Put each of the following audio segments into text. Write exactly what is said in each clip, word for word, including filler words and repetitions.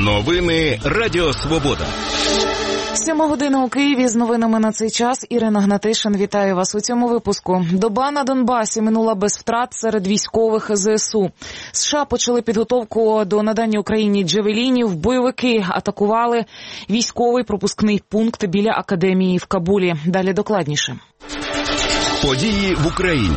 Новини Радіо Свобода. Сьома година у Києві. З новинами на цей час Ірина Гнатишин. Вітаю вас у цьому випуску. Доба на Донбасі минула без втрат серед військових ЗСУ. США почали підготовку до надання Україні джавелінів. Бойовики атакували військовий пропускний пункт біля академії в Кабулі. Далі докладніше. Події в Україні.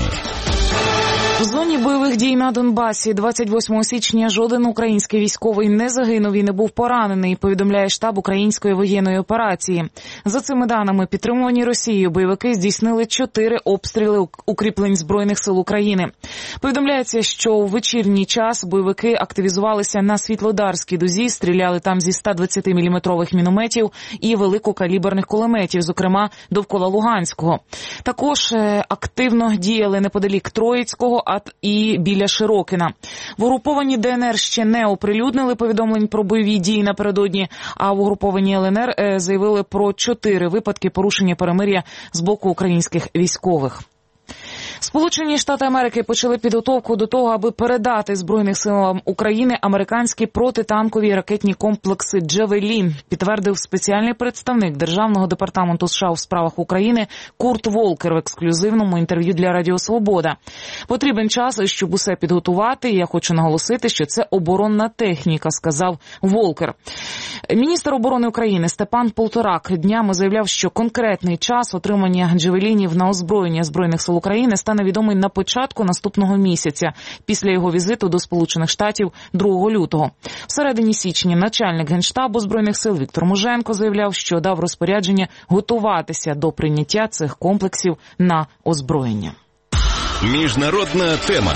В зоні бойових дій на Донбасі двадцять восьмого січня жоден український військовий не загинув і не був поранений, повідомляє штаб української воєнної операції. За цими даними, підтримувані Росією, бойовики здійснили чотири обстріли укріплень Збройних сил України. Повідомляється, що у вечірній час бойовики активізувалися на Світлодарській дузі, стріляли там зі ста двадцятиміліметрових мінометів і великокаліберних кулеметів, зокрема довкола Луганського. Також активно діяли неподалік Троїцького, а і біля Широкина. В угруповані ДНР ще не оприлюднили повідомлень про бойові дії напередодні, а в угруповані ЛНР заявили про чотири випадки порушення перемир'я з боку українських військових. Сполучені Штати Америки почали підготовку до того, аби передати Збройним силам України американські протитанкові ракетні комплекси «Джавелін», підтвердив спеціальний представник Державного департаменту США у справах України Курт Волкер в ексклюзивному інтерв'ю для Радіо Свобода. Потрібен час, щоб усе підготувати, і я хочу наголосити, що це оборонна техніка, сказав Волкер. Міністр оборони України Степан Полторак днями заявляв, що конкретний час отримання «Джавелінів» на озброєння Збройних сил України стане відомий на початку наступного місяця, після його візиту до Сполучених Штатів другого лютого. В середині січня начальник Генштабу Збройних сил Віктор Муженко заявляв, що дав розпорядження готуватися до прийняття цих комплексів на озброєння. Міжнародна тема.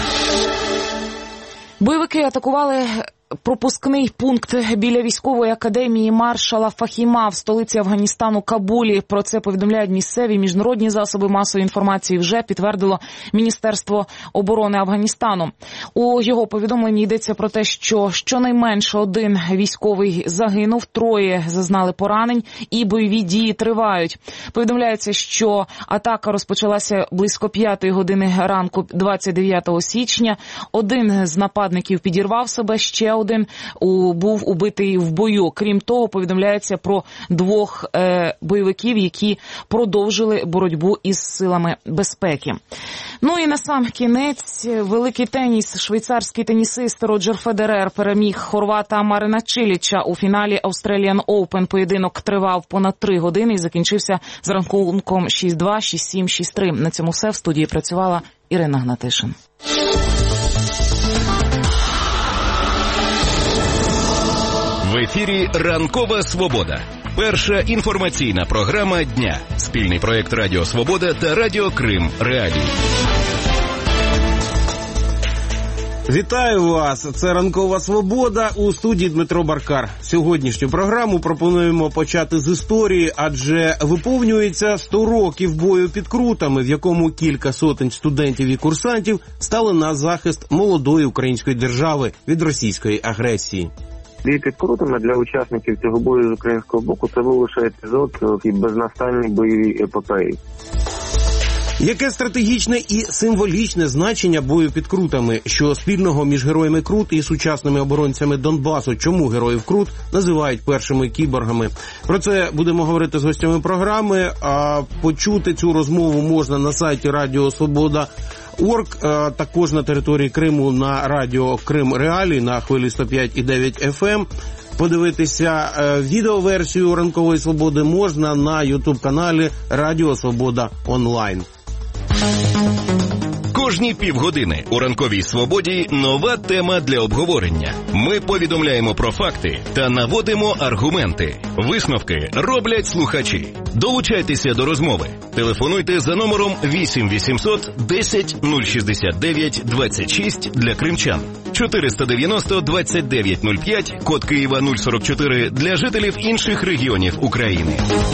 Бойовики атакували пропускний пункт біля військової академії маршала Фахіма в столиці Афганістану Кабулі. Про це повідомляють місцеві міжнародні засоби масової інформації. Вже підтвердило Міністерство оборони Афганістану. У його повідомленні йдеться про те, що щонайменше один військовий загинув, троє зазнали поранень і бойові дії тривають. Повідомляється, що атака розпочалася близько п'ятої години ранку двадцять дев'ятого січня. Один з нападників підірвав себе, ще один був убитий в бою. Крім того, повідомляється про двох е, бойовиків, які продовжили боротьбу із силами безпеки. Ну і на сам кінець, великий теніс. Швейцарський тенісист Роджер Федерер переміг хорвата Марина Чиліча у фіналі Australian Open. Поєдинок тривав понад три години і закінчився з рахунком шість два, шість сім, шість три. На цьому все. В студії працювала Ірина Гнатишин. В ефірі «Ранкова Свобода». Перша інформаційна програма дня. Спільний проєкт Радіо Свобода та Радіо Крим Реалії. Вітаю вас! Це «Ранкова Свобода», у студії Дмитро Баркар. Сьогоднішню програму пропонуємо почати з історії, адже виповнюється сто років бою під Крутами, в якому кілька сотень студентів і курсантів стали на захист молодої української держави від російської агресії. Бій під Крутами для учасників цього бою з українського боку – це був лише епізод і безнастанній бойовій епопеї. Яке стратегічне і символічне значення бою під Крутами? Що спільного між героями Крут і сучасними оборонцями Донбасу? Чому героїв Крут називають першими кіборгами? Про це будемо говорити з гостями програми. А почути цю розмову можна на сайті Радіо Свобода. Орг, також на території Криму на радіо Крим Реалії на хвилі сто п'ять і дев'ять еф ем. Подивитися відеоверсію «Ранкової Свободи» можна на ютуб-каналі Радіо Свобода онлайн. Кожні півгодини у «Ранковій Свободі» нова тема для обговорення. Ми повідомляємо про факти та наводимо аргументи. Висновки роблять слухачі. Долучайтеся до розмови. Телефонуйте за номером вісім вісімсот десять нуль шістдесят дев'ять двадцять шість для кримчан. чотириста дев'яносто двадцять дев'ять нуль п'ять, код Києва нуль сорок чотири для жителів інших регіонів України.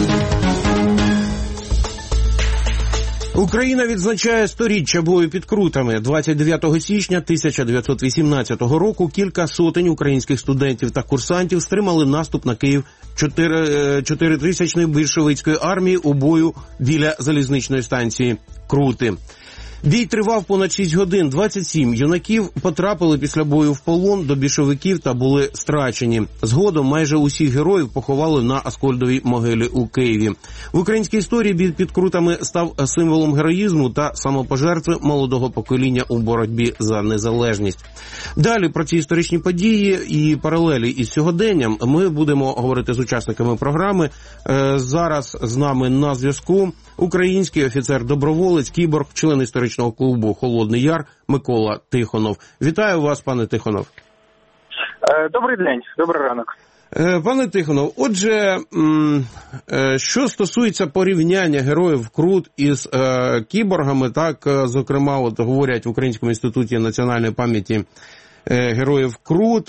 Україна відзначає сторіччя бою під Крутами. двадцять дев'ятого січня тисяча дев'ятсот вісімнадцятого року кілька сотень українських студентів та курсантів стримали наступ на Київ чотиритисячної більшовицької армії у бою біля залізничної станції Крути. Бій тривав понад шість годин. двадцять сім юнаків потрапили після бою в полон до більшовиків та були страчені. Згодом майже усіх героїв поховали на Аскольдовій могилі у Києві. В українській історії бій під Крутами став символом героїзму та самопожертви молодого покоління у боротьбі за незалежність. Далі про ці історичні події і паралелі із сьогоденням ми будемо говорити з учасниками програми. Зараз з нами на зв'язку український офіцер-доброволець, кіборг, член історичного клубу «Холодний Яр» Микола Тихонов. Вітаю вас, пане Тихонов. Добрий день, добрий ранок. Пане Тихонов, отже, що стосується порівняння героїв Крут із кіборгами, так, зокрема, от говорять в Українському інституті національної пам'яті героїв Крут,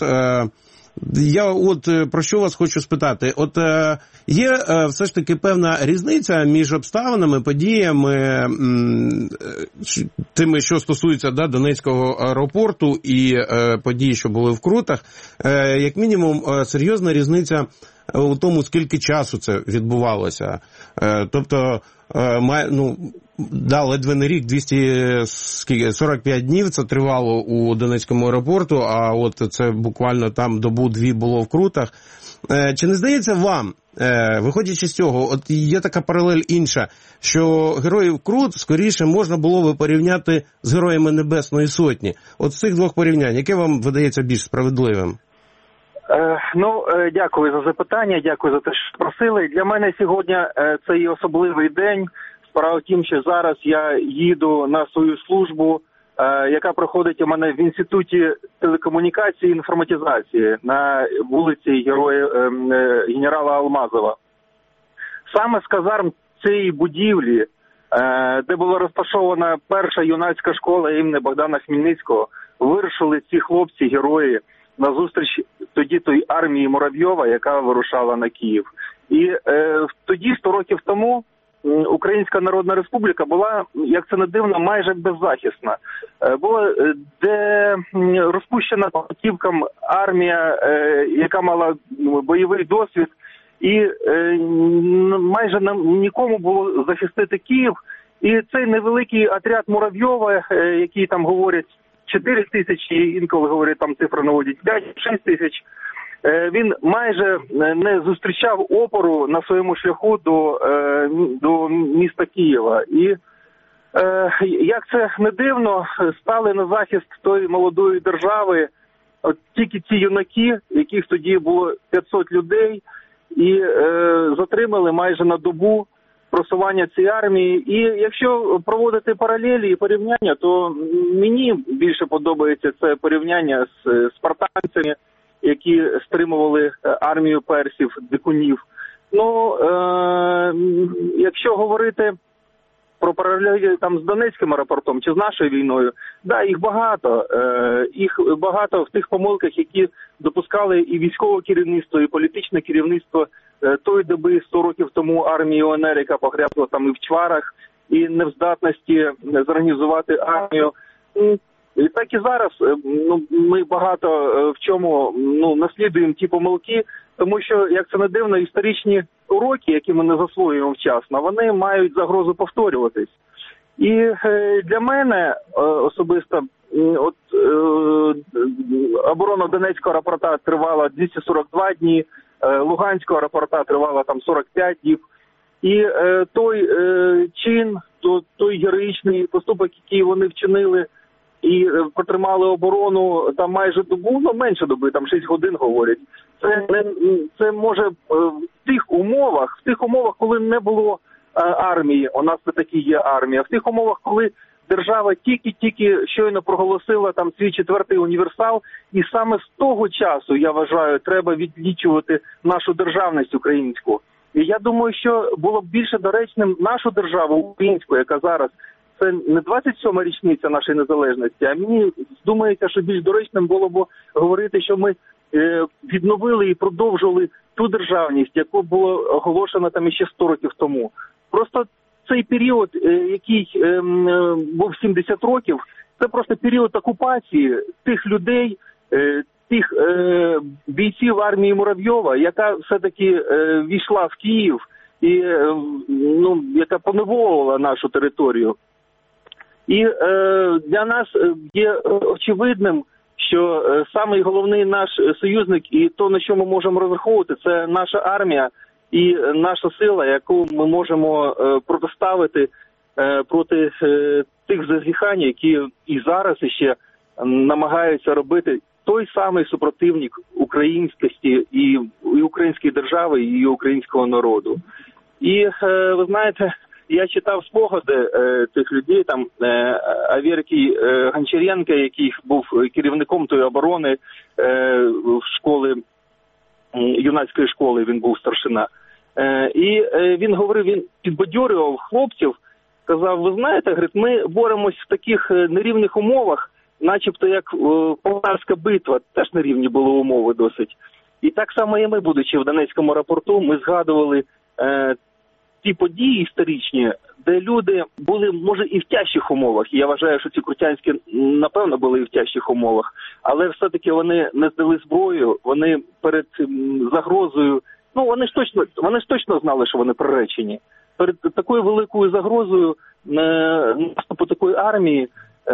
я от про що вас хочу спитати. От е, є е, все ж таки певна різниця між обставинами, подіями, м, тими, що стосуються да, Донецького аеропорту і е, події, що були в Крутах. Е, як мінімум, е, серйозна різниця у тому, скільки часу це відбувалося. Е, тобто, е, має, ну, да, ледве не рік, двісті сорок п'ять днів це тривало у Донецькому аеропорту, а от це буквально там добу-дві було в Крутах. Е, чи не здається вам, е, виходячи з цього, от є така паралель інша, що героїв Крут скоріше можна було би порівняти з героями Небесної Сотні? От з цих двох порівнянь, яке вам видається більш справедливим? Е, ну, е, дякую за запитання, дякую за те, що просили. Для мене сьогодні е, це є особливий день. Справа в тім, що зараз я їду на свою службу, е, яка проходить у мене в Інституті телекомунікації і інформатизації на вулиці Героя е, е, генерала Алмазова. Саме з казарм цієї будівлі, е, де була розташована перша юнацька школа імені Богдана Хмельницького, вирушили ці хлопці-герої на зустріч тоді той армії Муравйова, яка вирушала на Київ. І е, тоді, сто років тому, Українська Народна Республіка була, як це не дивно, майже беззахисна. Була де розпущена путівкам армія, яка мала бойовий досвід, і майже нікому було захистити Київ. І цей невеликий отряд Муравйова, який там говорять чотири тисячі, інколи говорять, там цифри наводять п'ять-шість тисяч, він майже не зустрічав опору на своєму шляху до, до міста Києва. І, як це не дивно, стали на захист тої молодої держави от тільки ті юнаки, яких тоді було п'ятсот людей, і затримали майже на добу просування цієї армії. І якщо проводити паралелі і порівняння, то мені більше подобається це порівняння з спартанцями, які стримували армію персів, дикунів. Ну, е- якщо говорити про паралелі там з Донецьким аеропортом чи з нашою війною, да, їх багато. Е- їх багато в тих помилках, які допускали і військове керівництво, і політичне керівництво е- тої доби, сто років тому, армії УНР, яка погрязла там і в чварах, і невздатності зорганізувати армію. І так і зараз, ну, ми багато в чому, ну, наслідуємо ті помилки, тому що, як це не дивно, історичні уроки, які ми не засвоюємо вчасно, вони мають загрозу повторюватись. І е, для мене е, особисто от, е, оборона Донецького аеропорта тривала двісті сорок два дні, е, Луганського аеропорта тривала там сорок п'ять днів. І е, той е, чин, то, той героїчний поступок, який вони вчинили, і протримали оборону там майже добу, ну менше доби, там шість годин говорять. Це не це може в тих умовах, в тих умовах, коли не було а, армії, у нас все-таки є армія, в тих умовах, коли держава тільки-тільки щойно проголосила там свій четвертий універсал, і саме з того часу, я вважаю, треба відлічувати нашу державність українську. І я думаю, що було б більше доречним нашу державу українську, яка зараз, це не двадцять сьома річниця нашої незалежності, а мені думається, що більш доречним було б говорити, що ми е, відновили і продовжували ту державність, яку було оголошено там іще сто років тому. Просто цей період, е, який е, був сімдесят років, це просто період окупації тих людей, е, тих е, бійців армії Муравйова, яка все-таки е, війшла в Київ і е, ну, яка поневолила нашу територію. І е, для нас є очевидним, що е, самий головний наш союзник і то, на що ми можемо розраховувати, це наша армія і наша сила, яку ми можемо е, протиставити е, проти е, тих зазіхань, які і зараз ще намагаються робити той самий супротивник українськості і, і української держави, і українського народу. І е, ви знаєте, я читав спогади е, тих людей, там е, Аверкій е, Гончаренко, який був керівником тої оборони е, школи, юнацької школи, він був старшина. Е, і е, він говорив, він підбадьорював хлопців, казав, ви знаєте, говорить, ми боремось в таких нерівних умовах, начебто як е, Полтавська битва, теж нерівні були умови досить. І так само і ми, будучи в Донецькому аеропорту, ми згадували е, ті події історичні, де люди були, може, і в тяжчих умовах. Я вважаю, що ці крутянські, напевно, були і в тяжчих умовах. Але все-таки вони не здали зброю, вони перед загрозою, ну, вони ж точно, вони ж точно знали, що вони приречені. Перед такою великою загрозою наступу такої армії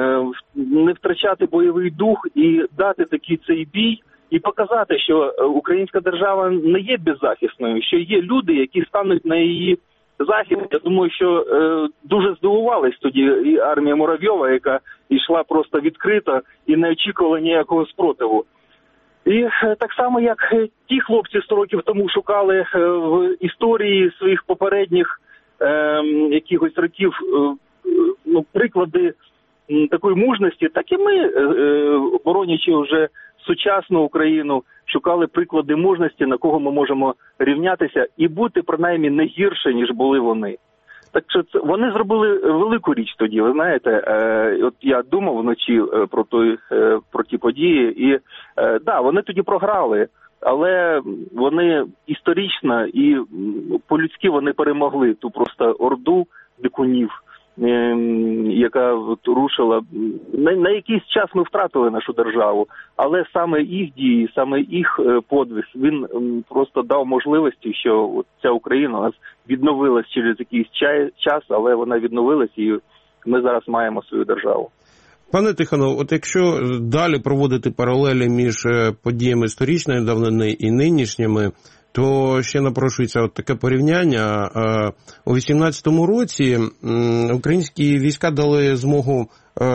не втрачати бойовий дух і дати такий цей бій, і показати, що українська держава не є беззахисною, що є люди, які стануть на її захист. Я думаю, що е, дуже здивувалась тоді і армія Муравйова, яка йшла просто відкрито і не очікувала ніякого спротиву. І е, так само, як ті хлопці сто років тому шукали е, в історії своїх попередніх е, якихось років е, ну, приклади е, такої мужності, так і ми, е, боронячи вже сучасну Україну, шукали приклади мужності, на кого ми можемо рівнятися і бути, принаймні, не гірше, ніж були вони. Так що це, вони зробили велику річ тоді, ви знаєте. Е, от я думав вночі е, про, той, е, про ті події, і, е, да, вони тоді програли, але вони історично і по-людськи вони перемогли ту просто орду дикунів, яка рушила. На, на якийсь час ми втратили нашу державу, але саме їх дії, саме їх подвиг, він просто дав можливості, що от ця Україна у нас відновилась через якийсь час, але вона відновилась і ми зараз маємо свою державу. Пане Тихонов, от якщо далі проводити паралелі між подіями історичної давнини і нинішніми, то ще напрошується от таке порівняння. У вісімнадцятому році українські війська дали змогу,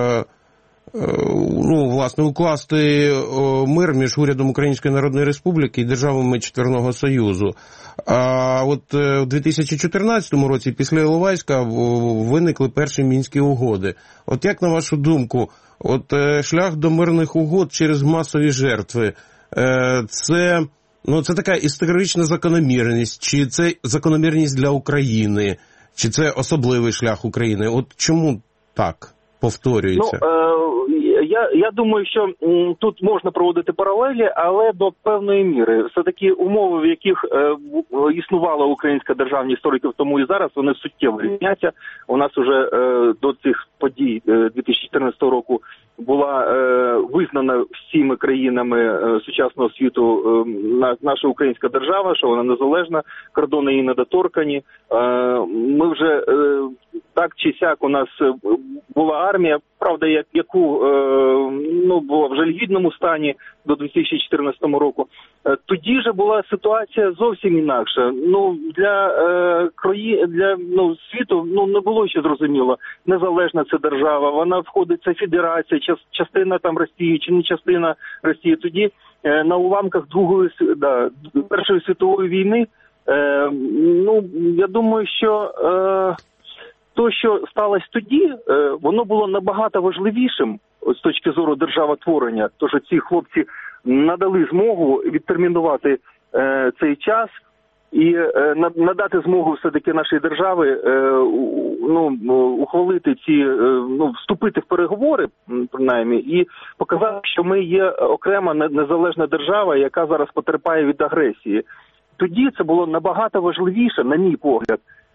ну, власне, укласти мир між урядом Української Народної Республіки і державами Четвірного Союзу. А от у дві тисячі чотирнадцятому році після Іловайська виникли перші Мінські угоди. От як, на вашу думку, от шлях до мирних угод через масові жертви, це... Ну, це така історична закономірність, чи це закономірність для України, чи це особливий шлях України? От чому так повторюється? Ну, е, я, я думаю, що м, тут можна проводити паралелі, але до певної міри. Все-таки умови, в яких е, існувала українська державність сто років тому і зараз, вони суттєво різняться. У нас вже е, до цих подій е, дві тисячі чотирнадцятого року була е, визнана всіми країнами е, сучасного світу е, на, наша українська держава, що вона незалежна, кордони її недоторкані. Е, ми вже е, так чи сяк у нас була армія, правда, як, яку е, ну, була в жалюгідному стані до дві тисячі чотирнадцятого року. Е, тоді же була ситуація зовсім інакша. Ну, для е, краї, для ну, світу ну, не було ще зрозуміло, незалежна це держава, вона входить, це федерація, час, частина там Росії чи не частина Росії. Тоді е, на уламках другої, да, Першої світової війни, е, ну, я думаю, що е, то, що сталося тоді, воно було набагато важливішим з точки зору державотворення. Тож ці хлопці надали змогу відтермінувати е, цей час і е, надати змогу все-таки нашій державі е, ну, ухвалити ці, е, ну, вступити в переговори, принаймні, і показати, що ми є окрема незалежна держава, яка зараз потерпає від агресії. Тоді це було набагато важливіше, на мій погляд,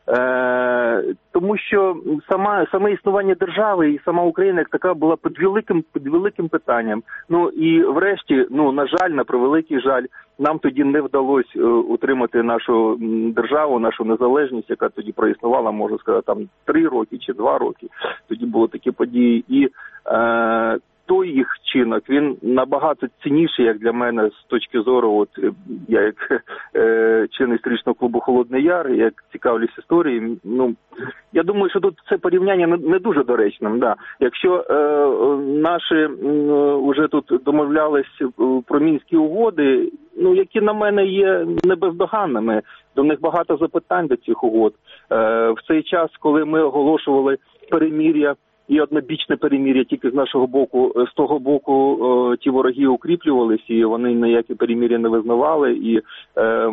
Е, тому що сама, саме існування держави і сама Україна як така була під великим, під великим питанням. Ну і врешті, ну на жаль, на превеликий жаль, нам тоді не вдалося е, утримати нашу державу, нашу незалежність, яка тоді проіснувала, можна сказати, там три роки чи два роки. Тоді були такі події. І е, той їх вчинок, він набагато цінніший, як для мене, з точки зору, от я як е, член історичного клубу «Холодний Яр», як цікавлюсь історією, ну, я думаю, що тут це порівняння не, не дуже доречним, да. Якщо е, наші е, вже тут домовлялись про Мінські угоди, ну, які на мене є небездоганними, до них багато запитань до цих угод. Е, в цей час, коли ми оголошували перемир'я, і однобічне перемир'я тільки з нашого боку, з того боку е, ті вороги укріплювалися, і вони ніякі перемир'я не визнавали, і е,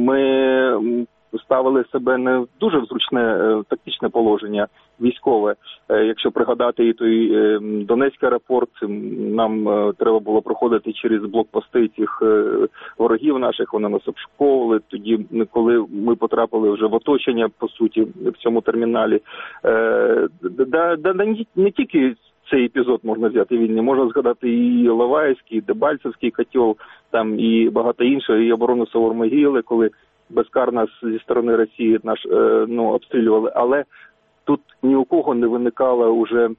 ми ставили себе не в дуже зручне е, тактичне положення військове. Е, якщо пригадати і той е, Донецький аеропорт, нам е, треба було проходити через блокпости цих е, ворогів наших, вони нас обшуковували. Тоді, коли ми потрапили вже в оточення, по суті, в цьому терміналі, е, да, да, да, не тільки цей епізод можна взяти вільний, можна згадати і Іловайський, і Дебальцевський котел, там і багато іншого, і оборону Савор-Могили, коли безкарно зі сторони Росії наш е, ну, обстрілювали, але тут ні у кого не виникало уже,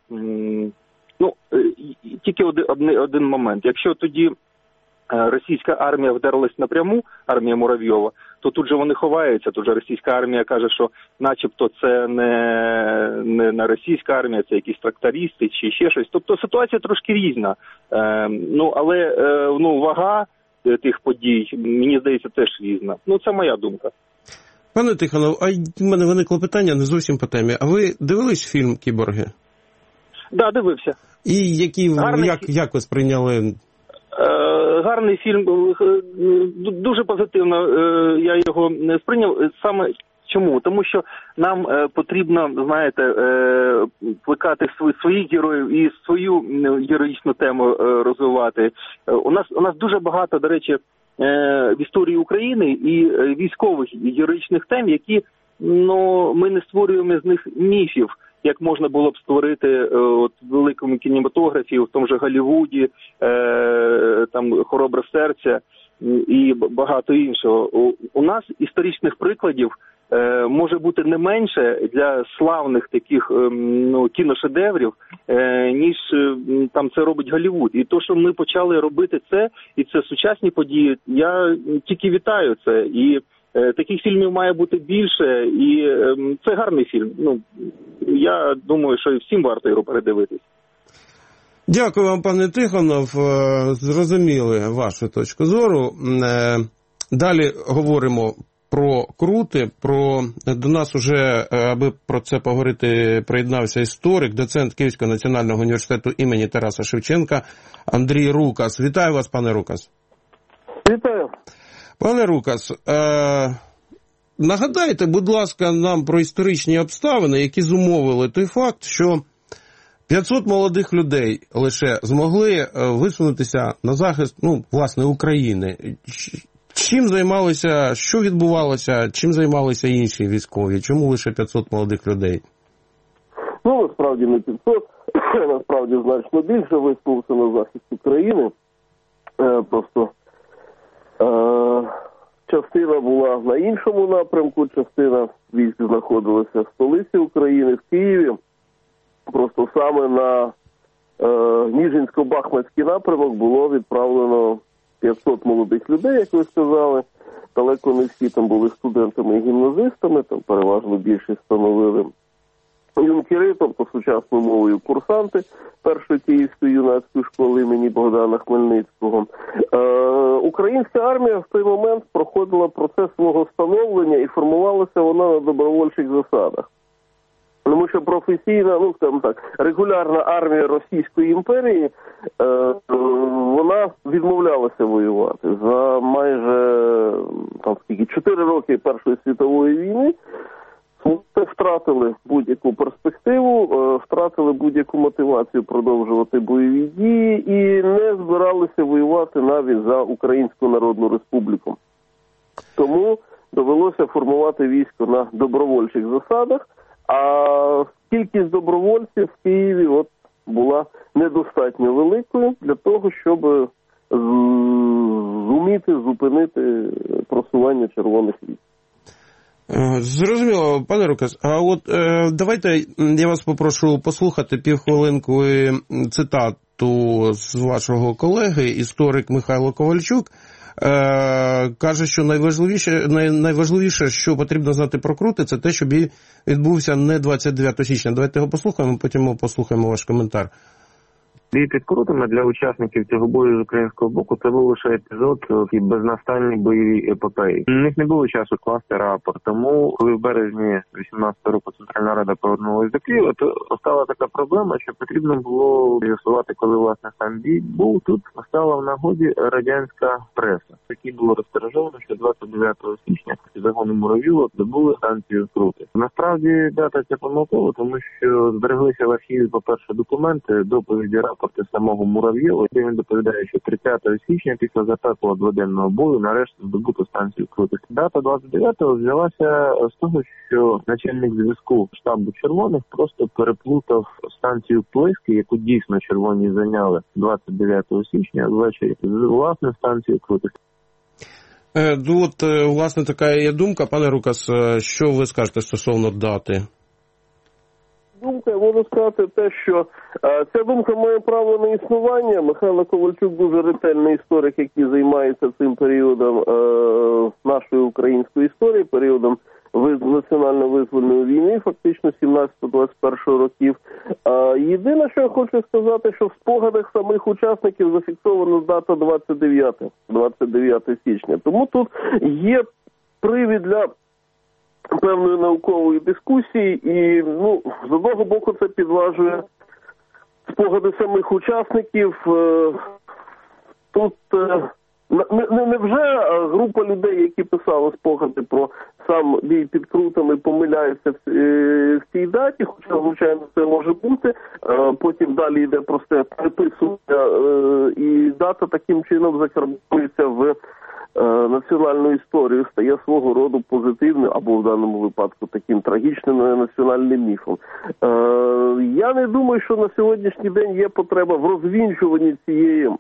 ну, е, тільки один, один момент. Якщо тоді е, російська армія вдарилась напряму, армія Муравйова, то тут же вони ховаються, тут же російська армія каже, що начебто це не, не, не російська армія, це якісь трактористи чи ще щось. Тобто ситуація трошки різна. Е, ну, але е, ну, вага тих подій, мені здається, теж різна. Ну, це моя думка. Пане Тихонов, а в мене виникло питання не зовсім по темі. А ви дивились фільм «Кіборги»? Так, да, дивився. І які, як, як ви сприйняли? Е, гарний фільм, дуже позитивно е, я його сприйняв. Саме чому? Тому що нам е, потрібно, знаєте, е, плекати свої, своїх героїв і свою героїчну тему е, розвивати. Е, у нас у нас дуже багато, до речі, е, в історії України і військових і героїчних тем, які, ну, ми не створюємо з них міфів, як можна було б створити е, от, в великому кінематографі, в тому же Голлівуді, е, там «Хоробре серце» і багато іншого. У, у нас історичних прикладів е, може бути не менше для славних таких е, ну, кіношедеврів, е, ніж е, там це робить Голлівуд. І то, що ми почали робити це, і це сучасні події, я тільки вітаю це. І е, таких фільмів має бути більше, і е, це гарний фільм. Ну, я думаю, що і всім варто його передивитись. Дякую вам, пане Тихонов. Зрозуміли вашу точку зору. Далі говоримо про крути, про до нас уже, аби про це поговорити, приєднався історик, доцент Київського національного університету імені Тараса Шевченка Андрій Рукас. Вітаю вас, пане Рукас. Вітаю. Пане Рукас, е- нагадайте, будь ласка, нам про історичні обставини, які зумовили той факт, що п'ятсот молодих людей лише змогли висунутися на захист, ну, власне, України. Чим займалися, що відбувалося, чим займалися інші військові? Чому лише п'ятсот молодих людей? Ну, насправді не п'ятсот, насправді значно більше висунулися на захист України. Е, просто е, частина була на іншому напрямку, частина військ знаходилася в столиці України, в Києві. Просто саме на е, Ніжинсько-Бахмутський напрямок було відправлено п'ятсот молодих людей, як ви сказали. Далеко не всі там були студентами і гімназистами, там переважно більшість становили юнкери, тобто сучасною мовою курсанти першої Київської юнацької школи імені Богдана Хмельницького. Е, українська армія в той момент проходила процес свого становлення і формувалася вона на добровольчих засадах. Тому що професійна, ну, скажімо так, регулярна армія Російської імперії, е, вона відмовлялася воювати. За майже, там, скільки, чотири роки Першої світової війни втратили будь-яку перспективу, е, втратили будь-яку мотивацію продовжувати бойові дії і не збиралися воювати навіть за Українську Народну Республіку. Тому довелося формувати військо на добровольчих засадах, а кількість добровольців в Києві от була недостатньо великою для того, щоб зуміти зупинити просування червоних військ. Зрозуміло, пане Рукас. А от е, давайте я вас попрошу послухати півхвилинку цитату з вашого колеги, історик Михайло Ковальчук. Е, каже, що найважливіше, най, найважливіше, що потрібно знати про Крути, це те, щоб відбувся не двадцять дев'ятого січня. Давайте його послухаємо, потім послухаємо ваш коментар. Бій під Крутами для учасників цього бою з українського боку це був лише епізод і безнастанні бойові епопеї. У них не було часу класти рапорт, тому коли в березні вісімнадцятого року Центральна Рада повернулася до Києва, то стала така проблема, що потрібно було з'ясувати, коли власне сам бій був. Тут стала в нагоді радянська преса, які було розтиражовано, що двадцять дев'ятого січня загони Муравйова добули станцію Крути. Насправді дата ця помилкова, тому що збереглися в архіві, по-перше, документи, доповіді рапорту самого Муравйова, де він доповідає, що тридцятого січня після запеклого дводенного бою нарешті здобуто станцію Крути. Дата двадцять дев'ятого взялася з того, що начальник зв'язку штабу червоних просто переплутав станцію Плиски, яку дійсно червоні зайняли двадцять дев'ятого січня ввечері, з власне станцією Крути. Е, от, власне, така є думка. Пане Рукас, що ви скажете стосовно дати? Думка, я можу сказати те, що е, ця думка має право на існування. Михайло Ковальчук дуже ретельний історик, який займається цим періодом е, нашої української історії, періодом національно-визвольної війни, фактично сімнадцятого-двадцять першого років. Е, єдине, що я хочу сказати, що в спогадах самих учасників зафіксована дата двадцять дев'ятого січня. Тому тут є привід для певної наукової дискусії, і, ну, з одного боку це підважує спогади самих учасників. Тут не, не, не вже група людей, які писали спогади про сам бій під Крутами, помиляються в, в цій даті, хоча, звичайно, це може бути. Потім далі йде просте приписування, і дата таким чином закарбується в національну історію, стає свого роду позитивним, або в даному випадку таким трагічним національним міфом. Я не думаю, що на сьогоднішній день є потреба в розвінчуванні цієї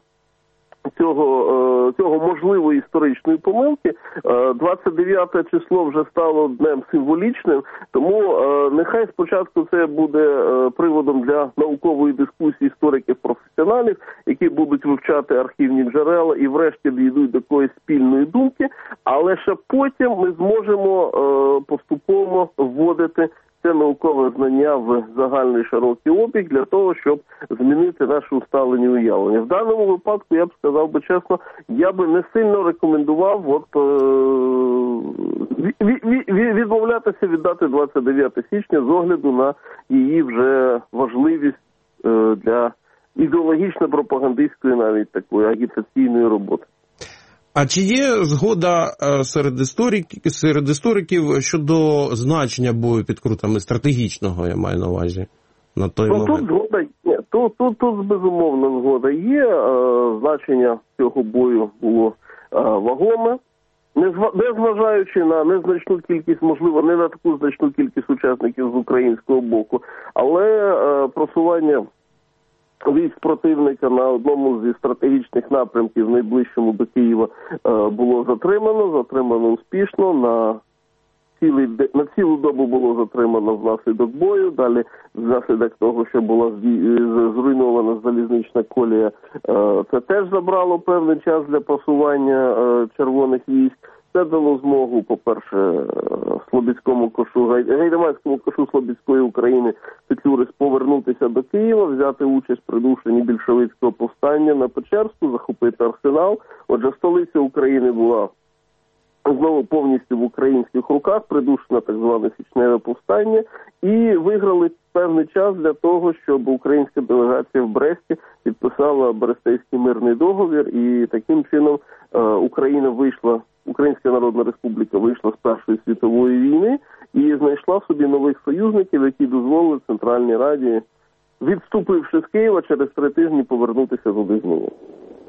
цього, цього можливої історичної помилки. двадцять дев'яте число вже стало днем символічним, тому нехай спочатку це буде приводом для наукової дискусії істориків-професіоналів, які будуть вивчати архівні джерела і врешті дійдуть до якоїсь спільної думки, але ще потім ми зможемо поступово вводити це наукове знання в загальний широкий обіг для того, щоб змінити наші усталені уявлення. В даному випадку, я б сказав би чесно, я би не сильно рекомендував от, е- відмовлятися від дати двадцять дев'яте січня з огляду на її вже важливість е- для ідеологічно-пропагандистської навіть такої агітаційної роботи. А чи є згода серед істориків, серед істориків щодо значення бою під Крутами, стратегічного, я маю на увазі, на той ну, момент? Тут згода є, тут, тут, тут безумовно згода є, е, значення цього бою було е, вагоме, незважаючи на незначну кількість, можливо, не на таку значну кількість учасників з українського боку, але е, просування військ противника на одному зі стратегічних напрямків, найближчому до Києва, було затримано, затримано успішно, на, цілий, на цілу добу було затримано внаслідок бою, далі внаслідок того, що була зруйнована залізнична колія, це теж забрало певний час для просування червоних військ. Це дало змогу, по-перше, Слобідському кошу, Гайдамацькому кошу Слобідської України Петлюри повернутися до Києва, взяти участь в придушенні більшовицького повстання на Печерську, захопити Арсенал. Отже, столиця України була знову повністю в українських руках, придушена так зване січневе повстання, і виграли певний час для того, щоб українська делегація в Бресті підписала Брестейський мирний договір, і таким чином Україна вийшла, Українська Народна Республіка вийшла з Першої світової війни і знайшла собі нових союзників, які дозволили Центральній Раді, відступивши з Києва, через три тижні повернутися туди знову.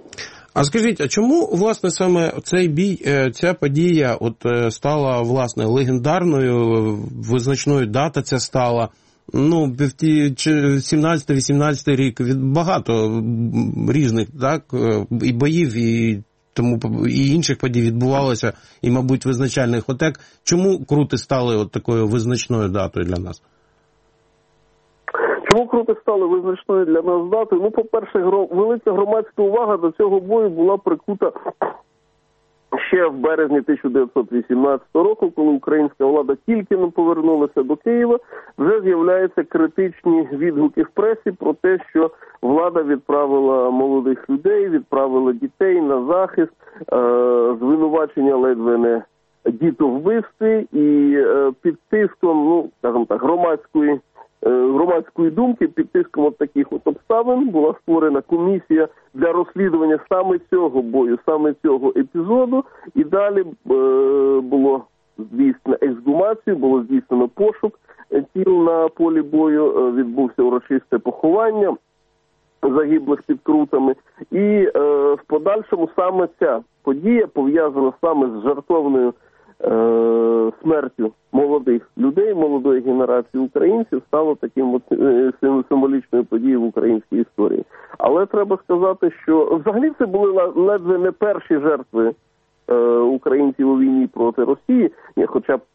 А скажіть, а чому, власне, саме цей бій, ця подія от стала, власне, легендарною, визначною дата ця стала? Ну, сімнадцятий-вісімнадцятий рік, багато різних, так, і боїв, і тому і інших подій відбувалося, і, мабуть, визначальних. Отак, чому крути стали от такою визначною датою для нас? Чому крути стали визначною для нас датою? Ну, по-перше, велика громадська увага до цього бою була прикута ще в березні тисяча дев'ятсот вісімнадцятого року, коли українська влада тільки не повернулася до Києва, вже з'являються критичні відгуки в пресі про те, що влада відправила молодих людей, відправила дітей на захист, е- звинувачення ледве не дітовбивстві, і е- під тиском, ну, скажімо так, громадської громадської думки, під тиском от таких от обставин була створена комісія для розслідування саме цього бою, саме цього епізоду, і далі е, було здійснено ексгумацію, було здійснено пошук тіл на полі бою, е, відбувся урочисте поховання загиблих під Крутами, і е, в подальшому саме ця подія пов'язана саме з жартовною Е, смертю молодих людей, молодої генерації українців, стало таким от, е, символічною подією в українській історії. Але треба сказати, що взагалі це були ледве не перші жертви е, українців у війні проти Росії, хоча б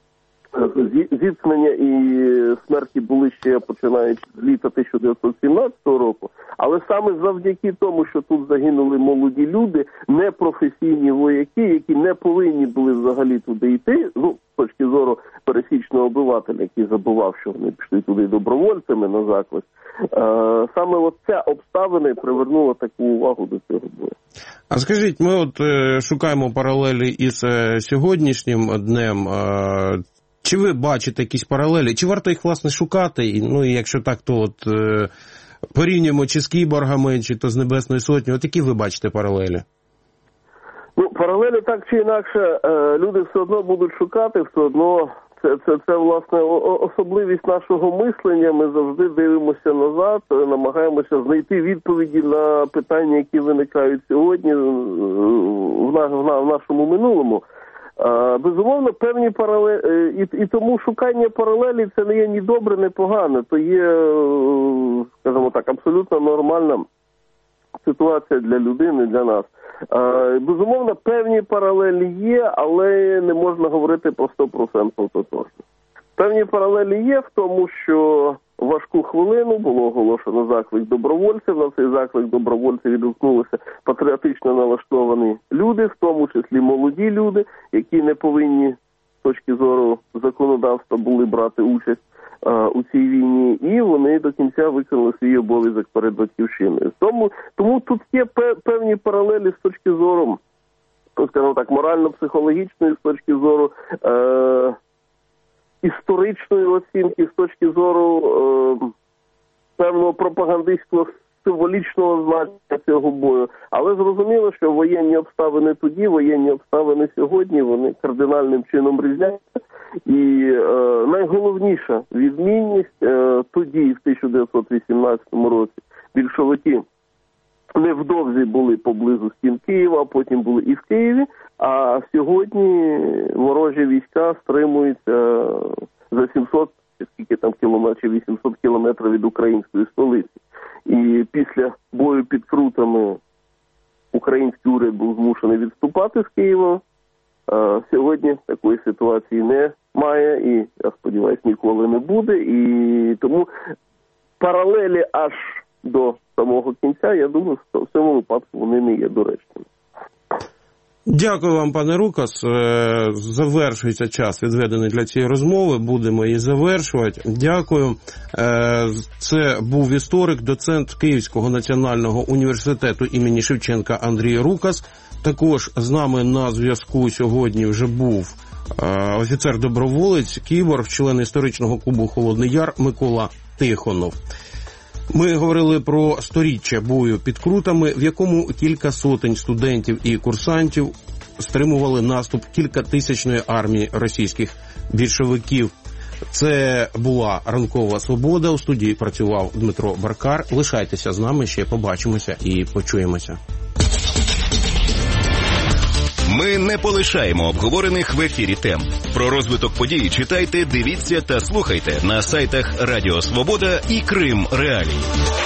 зіткнення і смерті були ще починаючи з літа тисяча дев'ятсот сімнадцятого року, але саме завдяки тому, що тут загинули молоді люди, непрофесійні вояки, які не повинні були взагалі туди йти, ну, з точки зору пересічного обивателя, який забував, що вони пішли туди добровольцями на захист, саме от ця обставина привернула таку увагу до цього бою. А скажіть, ми от шукаємо паралелі із сьогоднішнім днем. Чи ви бачите якісь паралелі? Чи варто їх, власне, шукати? Ну, і якщо так, то от е, порівнюємо чи з кіборгами, чи то з Небесною Сотнею. От які ви бачите паралелі? Ну, паралелі так чи інакше е, люди все одно будуть шукати, все одно це, це, це власне, особливість нашого мислення. Ми завжди дивимося назад, намагаємося знайти відповіді на питання, які виникають сьогодні в, на, в нашому минулому. Безумовно, певні паралелі, і, і тому шукання паралелі це не є ні добре, ні погано, то є, скажімо так, абсолютно нормальна ситуація для людини, для нас. Безумовно, певні паралелі є, але не можна говорити про сто відсотків тотожно. Певні паралелі є в тому, що важку хвилину було оголошено заклик добровольців. На цей заклик добровольців відгукнулися патріотично налаштовані люди, в тому числі молоді люди, які не повинні з точки зору законодавства були брати участь а, у цій війні, і вони до кінця виконали свій обов'язок перед батьківщиною. Тому, тому тут є певні паралелі з точки зору, скажімо так, морально-психологічної, з точки зору е- історичної оцінки, з точки зору е, певного пропагандистського символічного значення цього бою. Але зрозуміло, що воєнні обставини тоді, воєнні обставини сьогодні, вони кардинальним чином різняться. І е, найголовніша відмінність е, тоді, в тисяча дев'ятсот вісімнадцятому році, більшовики невдовзі були поблизу стін Києва, а потім були і в Києві, а сьогодні ворожі війська стримуються за сімсот, скільки там кілометрів, вісімсот кілометрів від української столиці. І після бою під Крутами український уряд був змушений відступати з Києва. А сьогодні такої ситуації немає і, я сподіваюся, ніколи не буде. І тому паралелі аж до самого кінця, я думаю, в цьому випадку вони не є доречними. Дякую вам, пане Рукас. Завершується час, відведений для цієї розмови. Будемо її завершувати. Дякую. Це був історик, доцент Київського національного університету імені Шевченка Андрій Рукас. Також з нами на зв'язку сьогодні вже був офіцер-доброволець, кіборг, член історичного клубу «Холодний Яр» Микола Тихонов. Ми говорили про сторіччя бою під Крутами, в якому кілька сотень студентів і курсантів стримували наступ кількатисячної армії російських більшовиків. Це була «Ранкова Свобода». У студії працював Дмитро Баркар. Лишайтеся з нами, ще побачимося і почуємося. Ми не полишаємо обговорених в ефірі тем. Про розвиток подій читайте, дивіться та слухайте на сайтах Радіо Свобода і Крим Реалії.